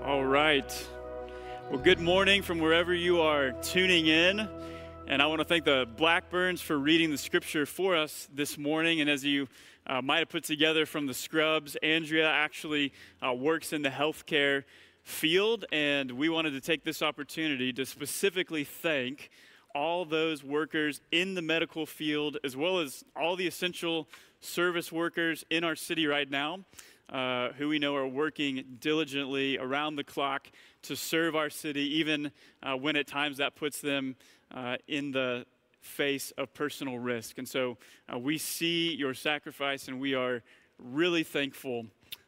All right. Well, good morning from wherever you are tuning in. And I want to thank the Blackburns for reading the scripture for us this morning. And as you might have put together from the scrubs, Andrea actually works in the healthcare field. And we wanted to take this opportunity to specifically thank all those workers in the medical field, as well as all the essential service workers in our city right now, who we know are working diligently around the clock to serve our city, even when at times that puts them in the face of personal risk. And so we see your sacrifice, and we are really thankful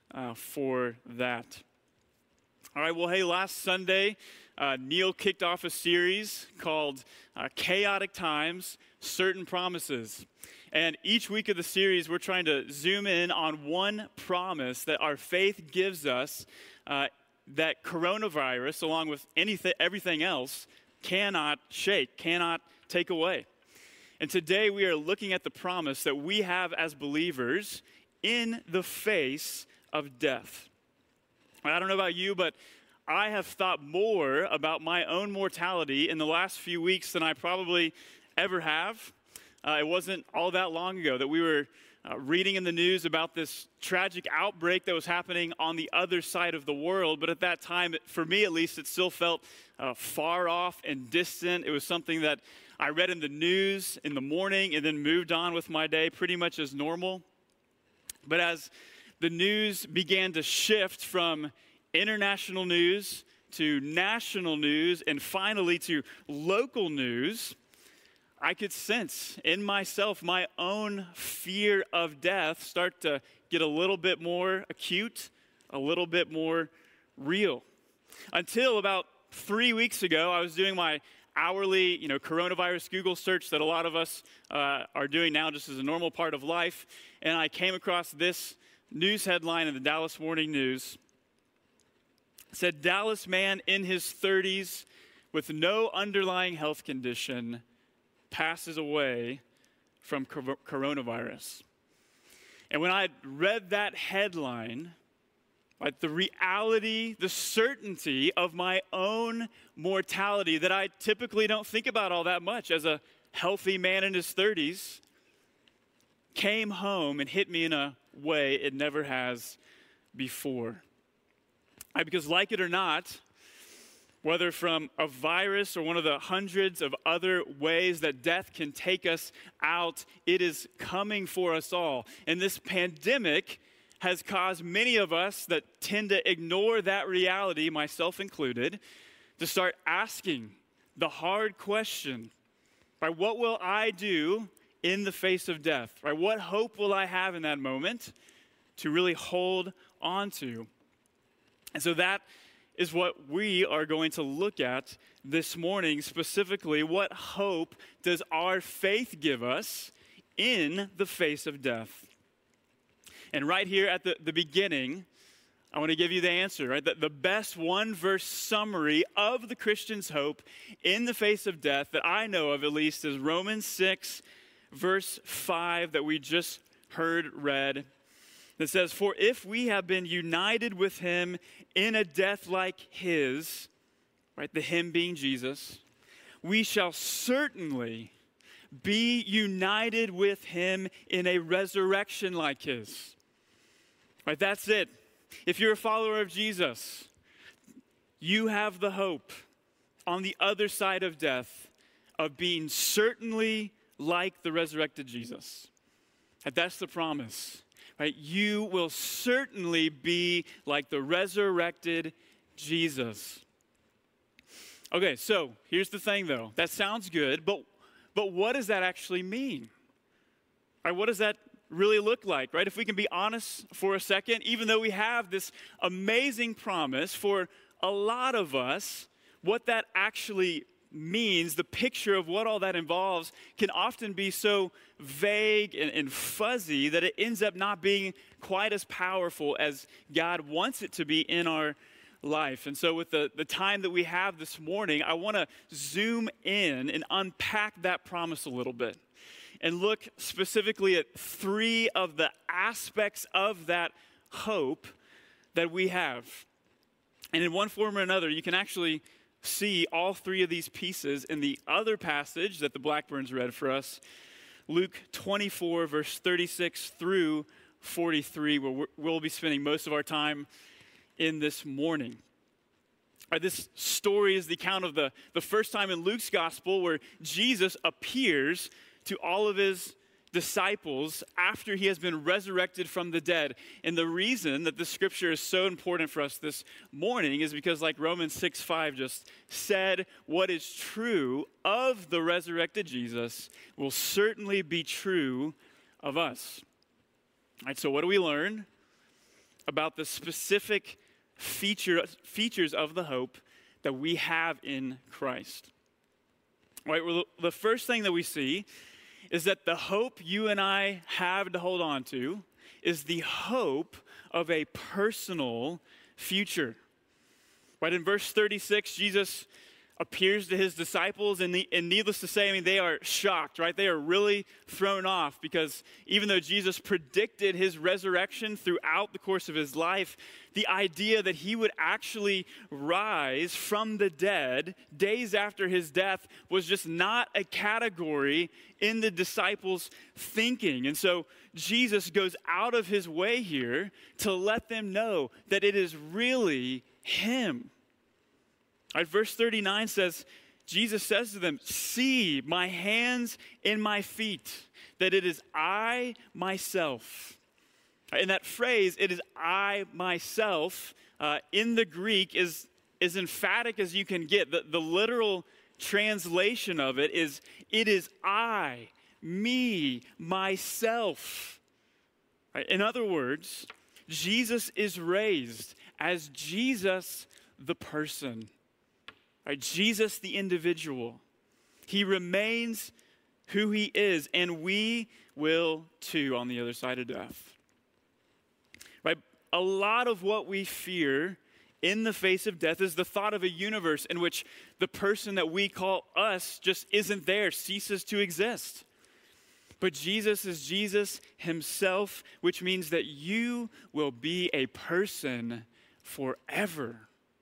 for that. All right, well, hey, last Sunday, Neil kicked off a series called Chaotic Times, Certain Promises. And each week of the series, we're trying to zoom in on one promise that our faith gives us that coronavirus, along with everything else, cannot shake, cannot take away. And today we are looking at the promise that we have as believers in the face of death. I don't know about you, but I have thought more about my own mortality in the last few weeks than I probably ever have. It wasn't all that long ago that we were reading in the news about this tragic outbreak that was happening on the other side of the world. But at that time, for me at least, it still felt far off and distant. It was something that I read in the news in the morning and then moved on with my day pretty much as normal. But as the news began to shift from international news to national news and finally to local news, I could sense in myself my own fear of death start to get a little bit more acute, a little bit more real. Until about 3 weeks ago, I was doing my hourly, coronavirus Google search that a lot of us are doing now just as a normal part of life, and I came across this news headline in the Dallas Morning News. It said, "Dallas man in his 30s with no underlying health condition passes away from coronavirus." And when I read that headline, like the reality, the certainty of my own mortality that I typically don't think about all that much as a healthy man in his 30s, came home and hit me in a way it never has before. Because like it or not, whether from a virus or one of the hundreds of other ways that death can take us out, it is coming for us all. And this pandemic has caused many of us that tend to ignore that reality, myself included, to start asking the hard question, right? What will I do in the face of death? Right? What hope will I have in that moment to really hold on to? And so that is what we are going to look at this morning. Specifically, what hope does our faith give us in the face of death? And right here at the beginning, I want to give you the answer, right? The best one-verse summary of the Christian's hope in the face of death that I know of at least is Romans 6, verse 5 that we just heard read. That says, "For if we have been united with him in a death like his," right, the him being Jesus, "we shall certainly be united with him in a resurrection like his." Right, that's it. If you're a follower of Jesus, you have the hope on the other side of death of being certainly like the resurrected Jesus. And that's the promise. Right? You will certainly be like the resurrected Jesus. Okay, so here's the thing though. That sounds good, but what does that actually mean? Right? What does that really look like? Right? If we can be honest for a second, even though we have this amazing promise for a lot of us, what that actually means, the picture of what all that involves, can often be so vague and fuzzy that it ends up not being quite as powerful as God wants it to be in our life. And so with the time that we have this morning, I want to zoom in and unpack that promise a little bit and look specifically at three of the aspects of that hope that we have. And in one form or another, you can actually see all three of these pieces in the other passage that the Blackburns read for us, Luke 24, verse 36 through 43, where we'll be spending most of our time in this morning. This story is the account of the first time in Luke's gospel where Jesus appears to all of his disciples after he has been resurrected from the dead. And the reason that this scripture is so important for us this morning is because, like Romans 6:5 just said, what is true of the resurrected Jesus will certainly be true of us. All right, so what do we learn about the specific features of the hope that we have in Christ? All right, well, the first thing that we see is that the hope you and I have to hold on to is the hope of a personal future. Right, in verse 36, Jesus appears to his disciples, and needless to say, they are shocked, right? They are really thrown off because even though Jesus predicted his resurrection throughout the course of his life, the idea that he would actually rise from the dead days after his death was just not a category in the disciples' thinking. And so Jesus goes out of his way here to let them know that it is really him. Right, verse 39 says, Jesus says to them, see my hands and my feet, that it is I myself. In that phrase, it is I myself, in the Greek is emphatic as you can get. The literal translation of it is I, me, myself. Right? In other words, Jesus is raised as Jesus the person. Right, Jesus, the individual. He remains who he is, and we will too on the other side of death. Right, a lot of what we fear in the face of death is the thought of a universe in which the person that we call us just isn't there, ceases to exist. But Jesus is Jesus himself, which means that you will be a person forever.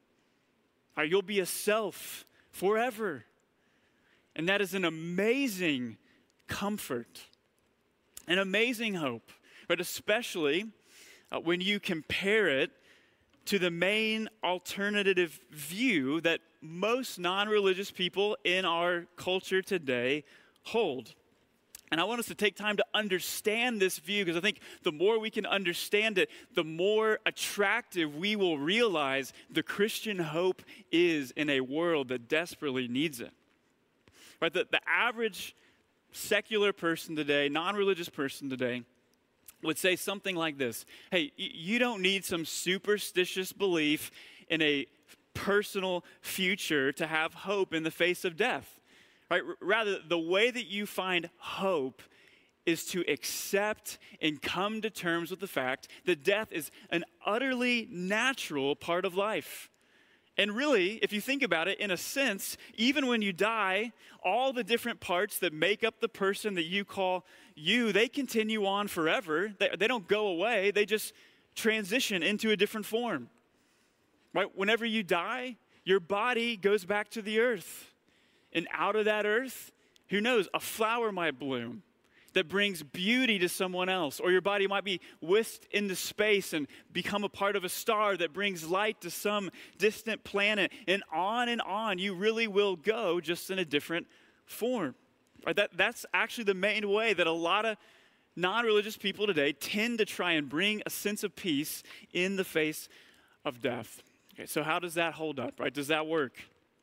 Or you'll be a self forever. And that is an amazing comfort, an amazing hope, but especially when you compare it to the main alternative view that most non-religious people in our culture today hold. And I want us to take time to understand this view, because I think the more we can understand it, the more attractive we will realize the Christian hope is in a world that desperately needs it. Right? The average secular person today, non-religious person today, would say something like this: hey, you don't need some superstitious belief in a personal future to have hope in the face of death. Right? Rather, the way that you find hope is to accept and come to terms with the fact that death is an utterly natural part of life. And really, if you think about it, in a sense, even when you die, all the different parts that make up the person that you call you, they continue on forever. They don't go away. They just transition into a different form. Right? Whenever you die, your body goes back to the earth. And out of that earth, who knows, a flower might bloom that brings beauty to someone else. Or your body might be whisked into space and become a part of a star that brings light to some distant planet. And on you really will go, just in a different form. Right? That's actually the main way that a lot of non-religious people today tend to try and bring a sense of peace in the face of death. Okay, so how does that hold up, right? Does that work?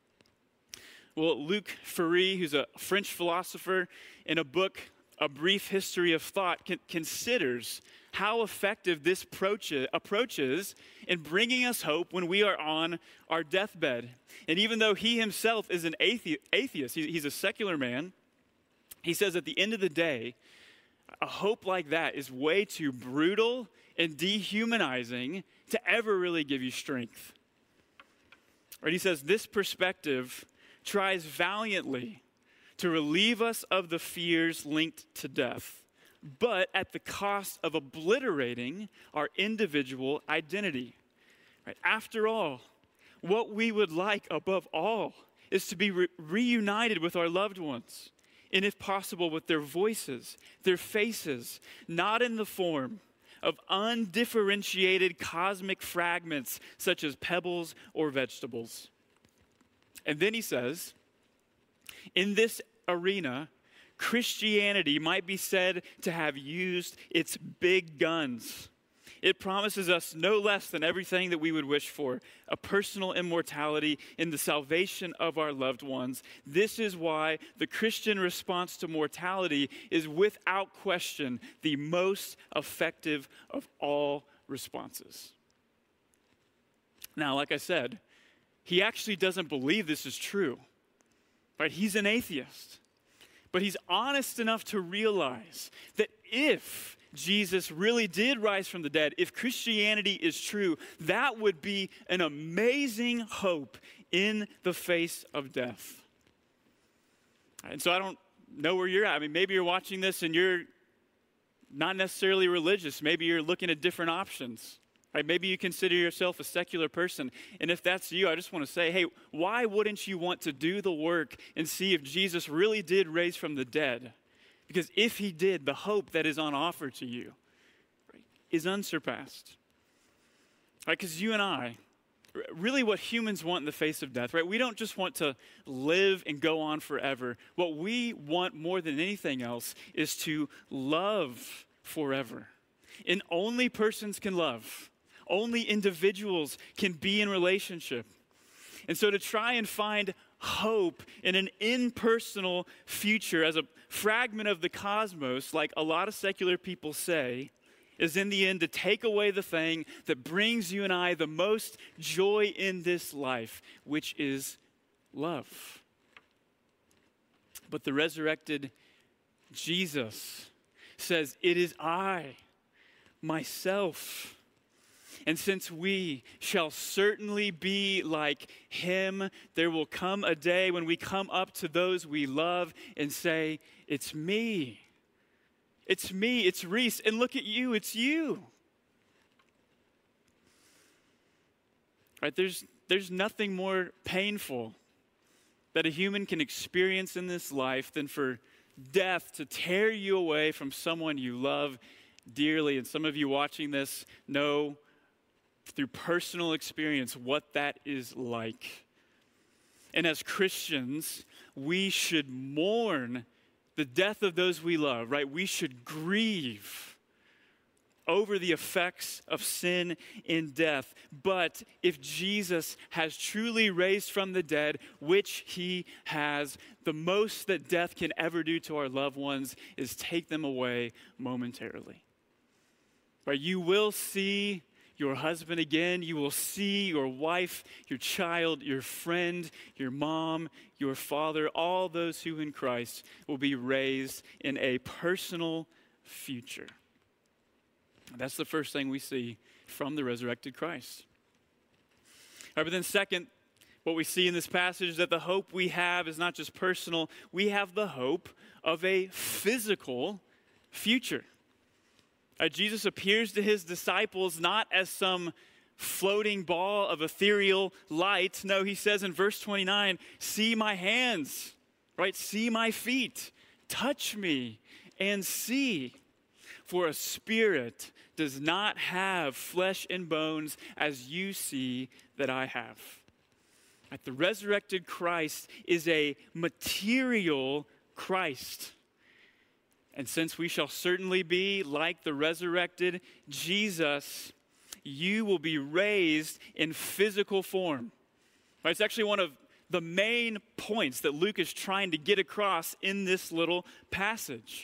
Well, Luc Ferry, who's a French philosopher, in a book, A Brief History of Thought, considers how effective this approach is in bringing us hope when we are on our deathbed. And even though he himself is an atheist, he's a secular man, he says at the end of the day, a hope like that is way too brutal and dehumanizing to ever really give you strength. Right? He says this perspective tries valiantly to relieve us of the fears linked to death, but at the cost of obliterating our individual identity. Right? After all, What we would like above all is to be reunited with our loved ones, and if possible, with their voices, their faces, not in the form of undifferentiated cosmic fragments such as pebbles or vegetables. And then he says, in this arena, Christianity might be said to have used its big guns. It promises us no less than everything that we would wish for, a personal immortality in the salvation of our loved ones. This is why the Christian response to mortality is without question the most effective of all responses. Now, like I said, he actually doesn't believe this is true, right? He's an atheist, but he's honest enough to realize that if Jesus really did rise from the dead, if Christianity is true, that would be an amazing hope in the face of death. And so I don't know where you're at. I mean, maybe you're watching this and you're not necessarily religious. Maybe you're looking at different options. Right? Maybe you consider yourself a secular person. And if that's you, I just want to say, hey, why wouldn't you want to do the work and see if Jesus really did raise from the dead? Because if he did, the hope that is on offer to you, right, is unsurpassed. Right? Because you and I, really what humans want in the face of death, right? We don't just want to live and go on forever. What we want more than anything else is to love forever. And only persons can love. Only individuals can be in relationship. And so to try and find hope in an impersonal future as a fragment of the cosmos, like a lot of secular people say, is in the end to take away the thing that brings you and I the most joy in this life, which is love. But the resurrected Jesus says, it is I, myself. And since we shall certainly be like him, there will come a day when we come up to those we love and say, it's me. It's me, it's Reese, and look at you, it's you. Right? There's nothing more painful that a human can experience in this life than for death to tear you away from someone you love dearly. And some of you watching this know through personal experience what that is like. And as Christians, we should mourn the death of those we love, right? We should grieve over the effects of sin in death. But if Jesus has truly raised from the dead, which he has, the most that death can ever do to our loved ones is take them away momentarily. Right? You will see your husband again. You will see your wife, your child, your friend, your mom, your father. All those who in Christ will be raised in a personal future. That's the first thing we see from the resurrected Christ. All right, but then second, what we see in this passage is that the hope we have is not just personal. We have the hope of a physical future. Jesus appears to his disciples not as some floating ball of ethereal light. No, he says in verse 29, see my hands, right? See my feet. Touch me and see. For a spirit does not have flesh and bones as you see that I have. Right? The resurrected Christ is a material Christ. And since we shall certainly be like the resurrected Jesus, you will be raised in physical form. Right? It's actually one of the main points that Luke is trying to get across in this little passage.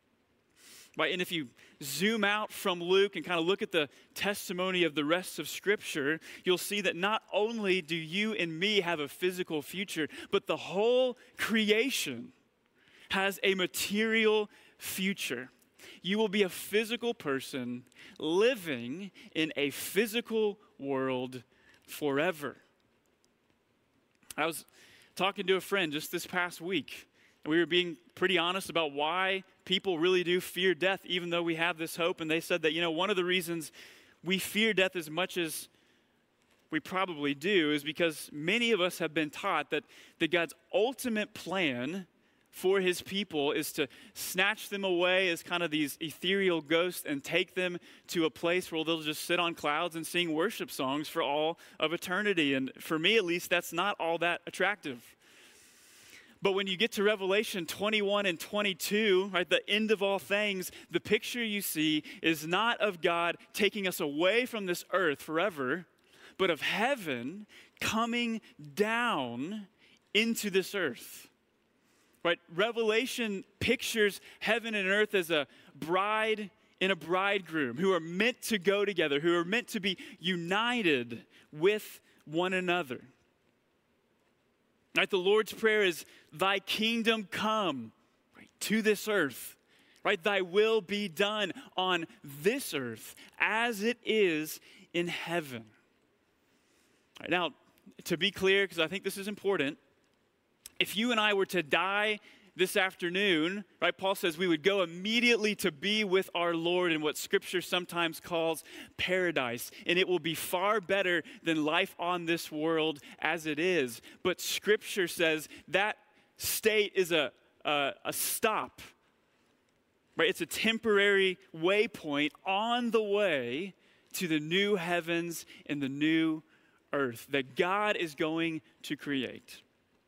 Right? And if you zoom out from Luke and kind of look at the testimony of the rest of Scripture, you'll see that not only do you and me have a physical future, but the whole creation has a material future. You will be a physical person living in a physical world forever. I was talking to a friend just this past week, and we were being pretty honest about why people really do fear death, even though we have this hope. And they said that, one of the reasons we fear death as much as we probably do is because many of us have been taught that God's ultimate plan for his people is to snatch them away as kind of these ethereal ghosts and take them to a place where they'll just sit on clouds and sing worship songs for all of eternity. And for me, at least, that's not all that attractive. But when you get to Revelation 21 and 22, right, the end of all things, the picture you see is not of God taking us away from this earth forever, but of heaven coming down into this earth. Right? Revelation pictures heaven and earth as a bride and a bridegroom who are meant to go together, who are meant to be united with one another. Right? The Lord's Prayer is, thy kingdom come, right, to this earth. Right? Thy will be done on this earth as it is in heaven. Right, now, to be clear, because I think this is important, if you and I were to die this afternoon, right, Paul says we would go immediately to be with our Lord in what Scripture sometimes calls paradise. And it will be far better than life on this world as it is. But Scripture says that state is a stop. Right? It's a temporary waypoint on the way to the new heavens and the new earth that God is going to create.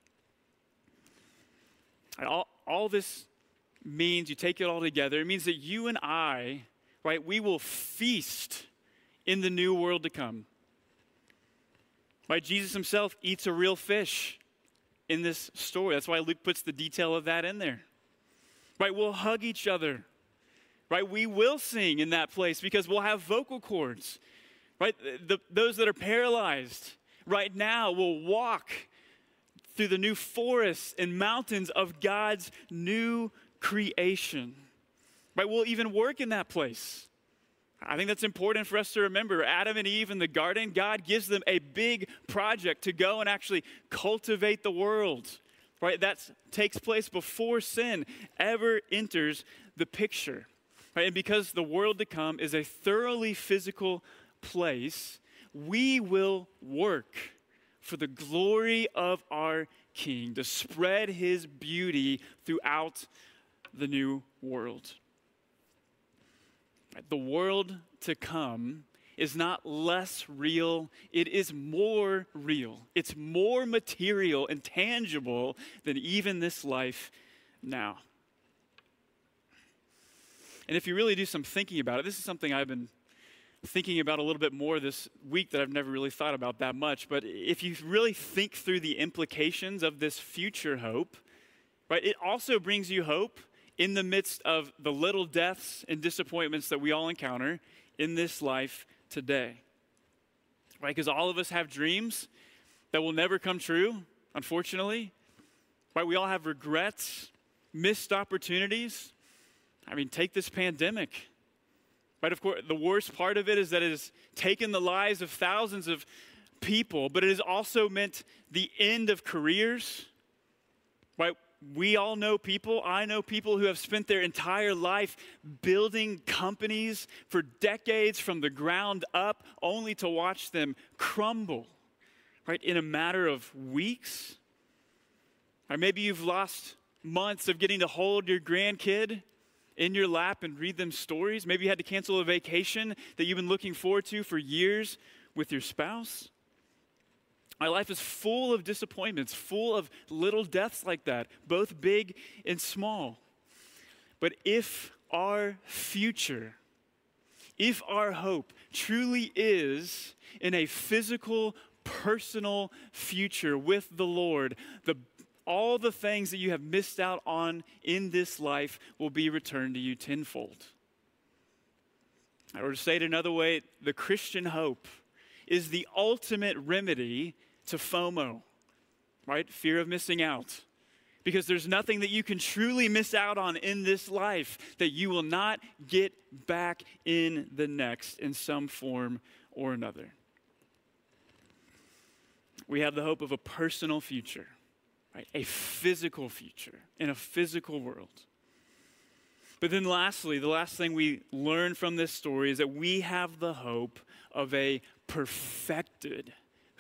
All this means, you take it all together, it means that you and I, right, we will feast in the new world to come. Right? Jesus himself eats a real fish in this story. That's why Luke puts the detail of that in there. Right? We'll hug each other. Right? We will sing in that place because we'll have vocal cords. Right? Those that are paralyzed right now will walk through the new forests and mountains of God's new creation. Right? We'll even work in that place. I think that's important for us to remember. Adam and Eve in the garden, God gives them a big project to go and actually cultivate the world. Right? That takes place before sin ever enters the picture. Right? And because the world to come is a thoroughly physical place, we will work for the glory of our King, to spread his beauty throughout the new world. The world to come is not less real, it is more real. It's more material and tangible than even this life now. And if you really do some thinking about it, this is something I've been thinking about a little bit more this week that I've never really thought about that much. But if you really think through the implications of this future hope, right, it also brings you hope in the midst of the little deaths and disappointments that we all encounter in this life today. Right? Because all of us have dreams that will never come true, unfortunately. Right? We all have regrets, missed opportunities. I mean, take this pandemic. Right, of course, the worst part of it is that it has taken the lives of thousands of people, but it has also meant the end of careers. Right? We all know people, I know people who have spent their entire life building companies for decades from the ground up, only to watch them crumble, right, in a matter of weeks. Or maybe you've lost months of getting to hold your grandkid in your lap and read them stories. Maybe you had to cancel a vacation that you've been looking forward to for years with your spouse. My life is full of disappointments, full of little deaths like that, both big and small. But if our future, if our hope truly is in a physical, personal future with the Lord, all the things that you have missed out on in this life will be returned to you tenfold. Or to say it another way, the Christian hope is the ultimate remedy to FOMO, right? Fear of missing out. Because there's nothing that you can truly miss out on in this life that you will not get back in the next in some form or another. We have the hope of a personal future. Right? A physical future in a physical world. But then lastly, the last thing we learn from this story is that we have the hope of a perfected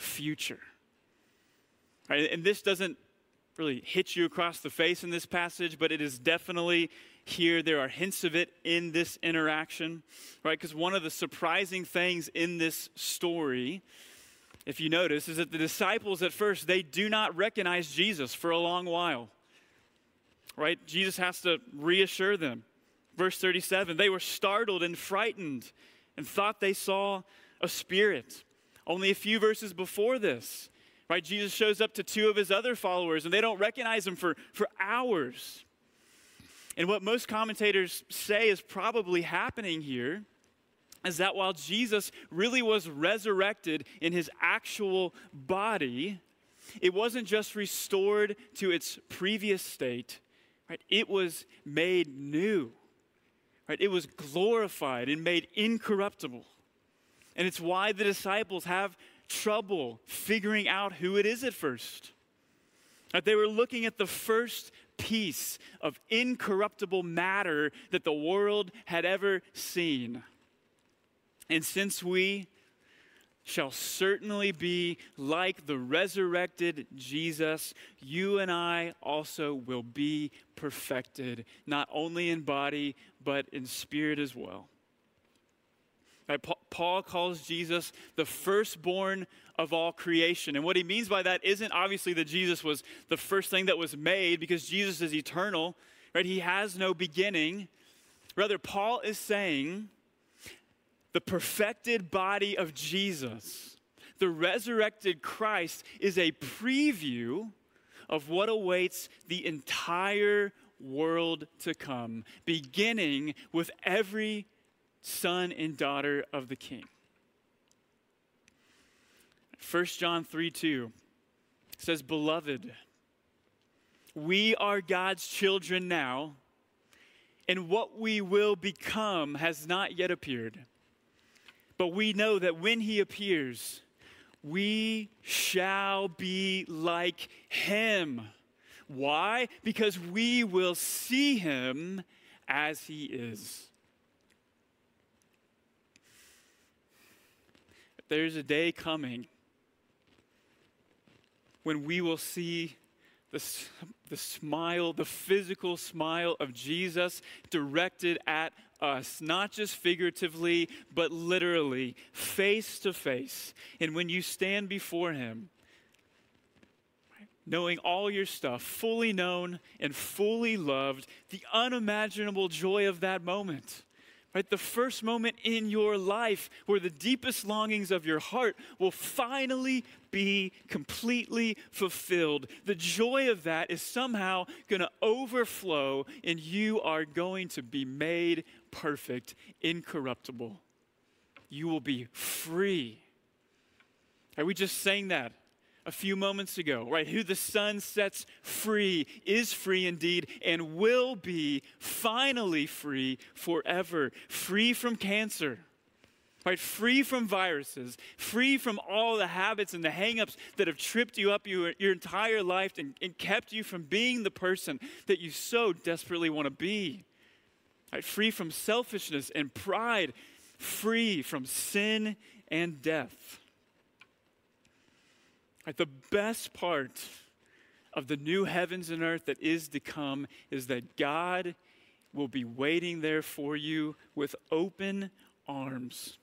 future. Right? And this doesn't really hit you across the face in this passage, but it is definitely here. There are hints of it in this interaction, right? Because one of the surprising things in this story, if you notice, is that the disciples at first, they do not recognize Jesus for a long while, right? Jesus has to reassure them. Verse 37, they were startled and frightened and thought they saw a spirit. Only a few verses before this, right? Jesus shows up to two of his other followers, and they don't recognize him for hours. And what most commentators say is probably happening here is that while Jesus really was resurrected in his actual body, it wasn't just restored to its previous state, right? It was made new, right? It was glorified and made incorruptible. And it's why the disciples have trouble figuring out who it is at first. That they were looking at the first piece of incorruptible matter that the world had ever seen. And since we shall certainly be like the resurrected Jesus, you and I also will be perfected, not only in body, but in spirit as well. Right, Paul calls Jesus the firstborn of all creation. And what he means by that isn't obviously that Jesus was the first thing that was made, because Jesus is eternal, right? He has no beginning. Rather, Paul is saying the perfected body of Jesus, the resurrected Christ, is a preview of what awaits the entire world to come, beginning with every son and daughter of the King. 1 John 3:2 says, "Beloved, we are God's children now, and what we will become has not yet appeared. But we know that when he appears, we shall be like him." Why? Because we will see him as he is. There's a day coming when we will see the smile, the physical smile of Jesus directed at us, not just figuratively, but literally, face to face. And when you stand before him, knowing all your stuff, fully known and fully loved, the unimaginable joy of that moment. Right? The first moment in your life where the deepest longings of your heart will finally be completely fulfilled. The joy of that is somehow going to overflow, and you are going to be made perfect, incorruptible. You will be free. Right? We just sang that a few moments ago, right? Who the Son sets free is free indeed, and will be finally free forever. Free from cancer, right? Free from viruses, free from all the habits and the hang-ups that have tripped you up your entire life and kept you from being the person that you so desperately want to be. Right? Free from selfishness and pride, free from sin and death. Right, the best part of the new heavens and earth that is to come is that God will be waiting there for you with open arms.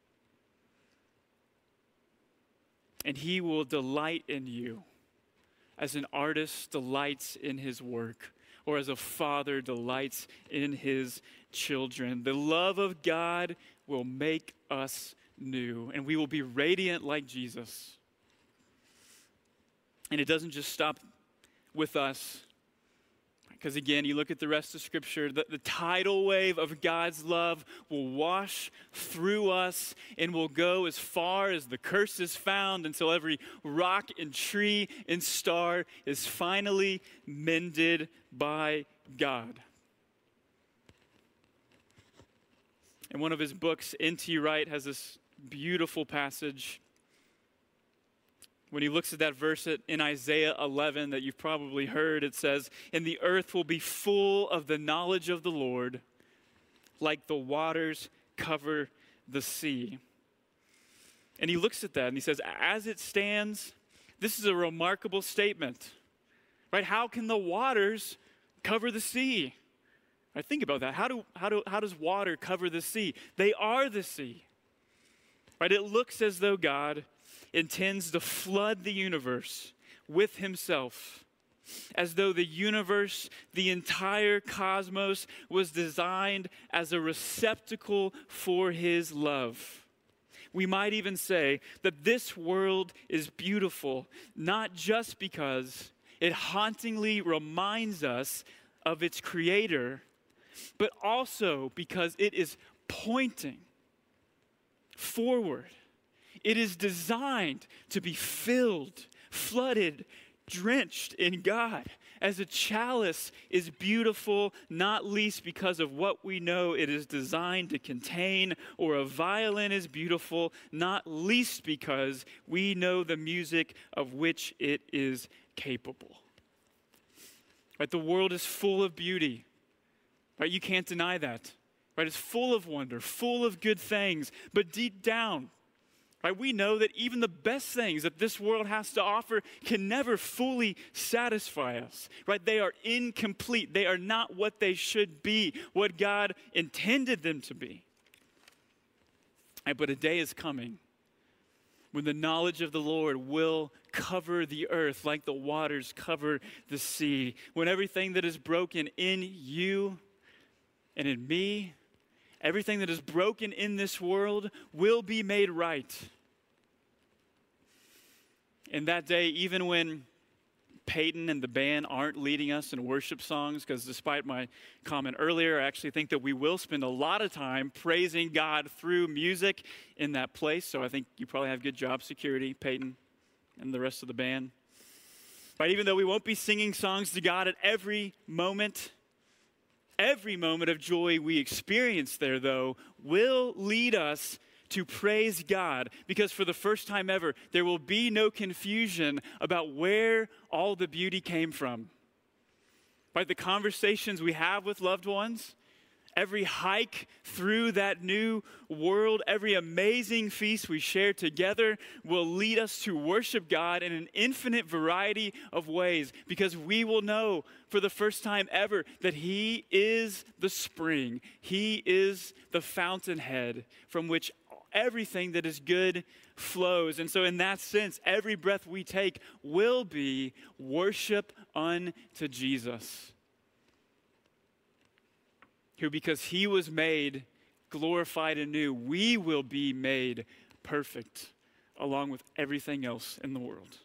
And he will delight in you as an artist delights in his work, or as a father delights in his children. The love of God will make us new, and we will be radiant like Jesus. And it doesn't just stop with us. Because again, you look at the rest of Scripture, the tidal wave of God's love will wash through us and will go as far as the curse is found, until every rock and tree and star is finally mended by God. In one of his books, N.T. Wright has this beautiful passage when he looks at that verse in Isaiah 11 that you've probably heard. It says, "And the earth will be full of the knowledge of the Lord, like the waters cover the sea." And he looks at that and he says, as it stands, this is a remarkable statement, right? How can the waters cover the sea? Right, think about that. How does water cover the sea? They are the sea. Right? It looks as though God intends to flood the universe with himself, as though the universe, the entire cosmos, was designed as a receptacle for his love. We might even say that this world is beautiful, not just because it hauntingly reminds us of its creator, but also because it is pointing forward. It is designed to be filled, flooded, drenched in God. As a chalice is beautiful, not least because of what we know it is designed to contain, or a violin is beautiful, not least because we know the music of which it is capable. Right? The world is full of beauty. Right? You can't deny that. Right? It's full of wonder, full of good things, but deep down, right, we know that even the best things that this world has to offer can never fully satisfy us. Right? They are incomplete. They are not what they should be, what God intended them to be. Right? But a day is coming when the knowledge of the Lord will cover the earth like the waters cover the sea, when everything that is broken in you and in me, everything that is broken in this world will be made right. In that day, even when Peyton and the band aren't leading us in worship songs, because despite my comment earlier, I actually think that we will spend a lot of time praising God through music in that place. So I think you probably have good job security, Peyton and the rest of the band. But even though we won't be singing songs to God at every moment of joy we experience there, though, will lead us to praise God, because for the first time ever, there will be no confusion about where all the beauty came from. Right? The conversations we have with loved ones, every hike through that new world, every amazing feast we share together will lead us to worship God in an infinite variety of ways, because we will know for the first time ever that he is the spring. He is the fountainhead from which everything that is good flows. And so in that sense, every breath we take will be worship unto Jesus, who, because he was made glorified anew, we will be made perfect along with everything else in the world.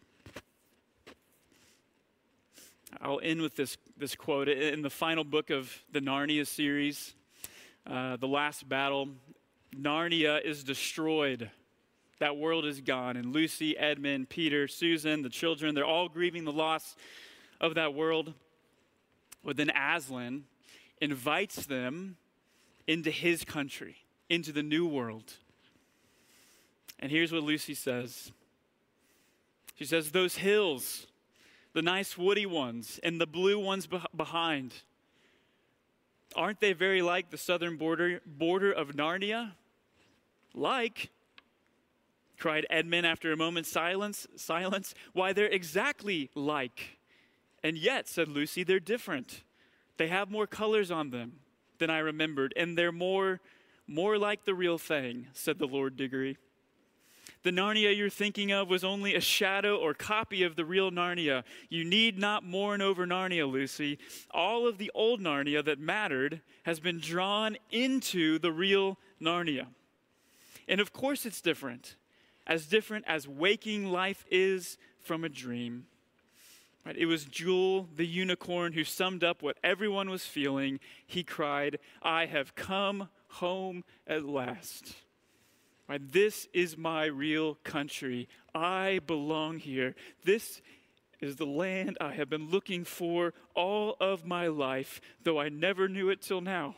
I'll end with this quote. In the final book of the Narnia series, The Last Battle, Narnia is destroyed. That world is gone. And Lucy, Edmund, Peter, Susan, the children, they're all grieving the loss of that world. But then Aslan invites them into his country, into the new world. And here's what Lucy says. She says, those hills, the nice woody ones and the blue ones behind, aren't they very like the southern border of Narnia? Like, cried Edmund after a moment's silence. Why, they're exactly like. And yet, said Lucy, they're different. They have more colors on them than I remembered, and they're more like the real thing, said the Lord Diggory. The Narnia you're thinking of was only a shadow or copy of the real Narnia. You need not mourn over Narnia, Lucy. All of the old Narnia that mattered has been drawn into the real Narnia. And of course it's different as waking life is from a dream. Right? It was Jewel, the unicorn, who summed up what everyone was feeling. He cried, I have come home at last. Right? This is my real country. I belong here. This is the land I have been looking for all of my life, though I never knew it till now.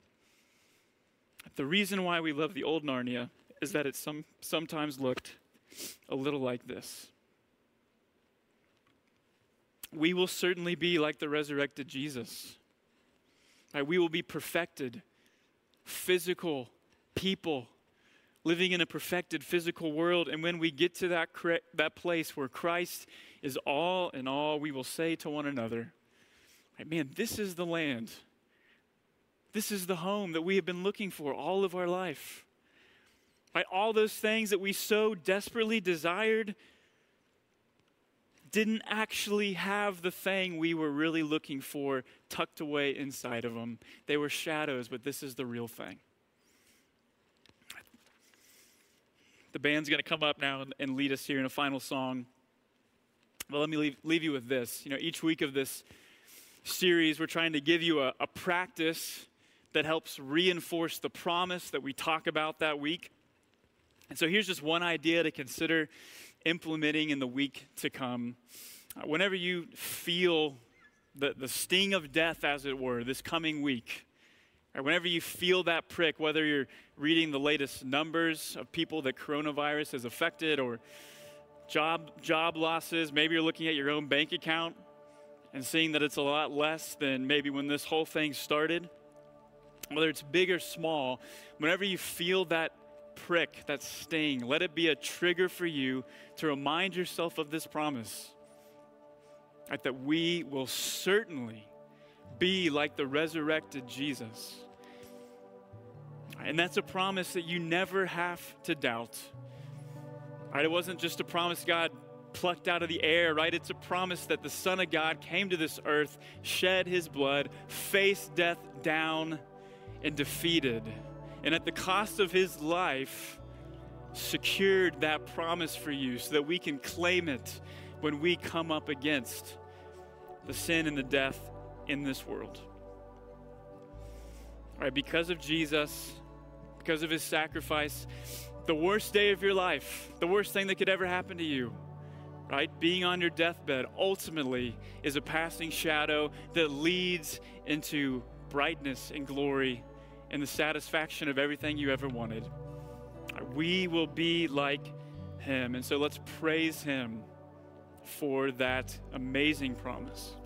The reason why we love the old Narnia is that it sometimes looked a little like this. We will certainly be like the resurrected Jesus. Right? We will be perfected, physical people living in a perfected physical world. And when we get to that place where Christ is all in all, we will say to one another, right, man, this is the land. This is the home that we have been looking for all of our life. Right? All those things that we so desperately desired didn't actually have the thing we were really looking for tucked away inside of them. They were shadows, but this is the real thing. The band's going to come up now and lead us here in a final song. But let me leave you with this. Each week of this series, we're trying to give you a practice that helps reinforce the promise that we talk about that week. And so here's just one idea to consider implementing in the week to come. Whenever you feel the sting of death, as it were, this coming week, or whenever you feel that prick, whether you're reading the latest numbers of people that coronavirus has affected or job losses, maybe you're looking at your own bank account and seeing that it's a lot less than maybe when this whole thing started, whether it's big or small, whenever you feel that prick, that sting, let it be a trigger for you to remind yourself of this promise, right, that we will certainly be like the resurrected Jesus. And that's a promise that you never have to doubt. Right? It wasn't just a promise God plucked out of the air, right? It's a promise that the Son of God came to this earth, shed his blood, faced death down, and defeated. And at the cost of his life, secured that promise for you so that we can claim it when we come up against the sin and the death in this world. All right, because of Jesus, because of his sacrifice, the worst day of your life, the worst thing that could ever happen to you, right? Being on your deathbed ultimately is a passing shadow that leads into brightness and glory and the satisfaction of everything you ever wanted. We will be like him. And so let's praise him for that amazing promise.